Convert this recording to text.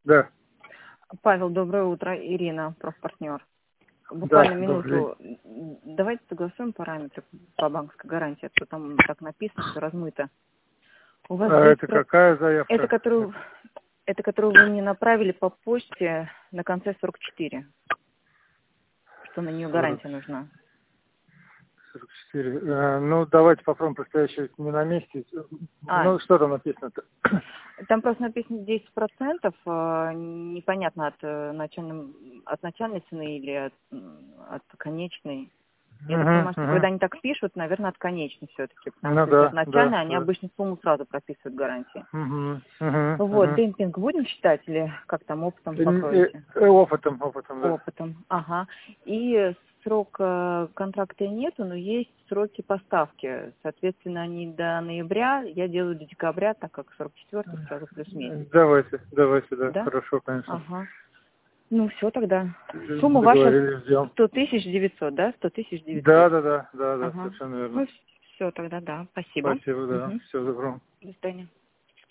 Да, Павел, доброе утро. Ирина, профпартнер. да, Буквально добрый день. минуту. Давайте согласуем параметры по банковской гарантии, а то там так написано, все размыто. У вас А 10%. это какая Это заявка? которую вы мне направили по почте на конце 44, что на нее гарантия нужна. 44. Ну, давайте попробуем, просто я еще не на месте. А, Ну, что там написано-то? там просто написано 10%, непонятно от начальной цены или от конечной. Я так Угу, понимаю, что угу. когда они так пишут, наверное, от конечной все-таки, потому Ну что если от да, да, начальной, они да. обычно сумму сразу прописывают гарантии. Угу, угу, Вот, угу. демпинг будем считать или как там опытом покроете? Опытом, да. Опытом, ага. И срок контракта нету, но есть сроки поставки. Соответственно, они до ноября, я делаю до декабря, так как 44-й сразу плюс месяц. Давайте, да. Да? Хорошо, конечно. Ага. Ну, все тогда. Сумма ваша Договорились, ждем. 100 900, да? 100 900. Да, Ага. совершенно верно. Ну, все тогда, да. Спасибо. Спасибо, да. Угу. Всего доброго. До свидания.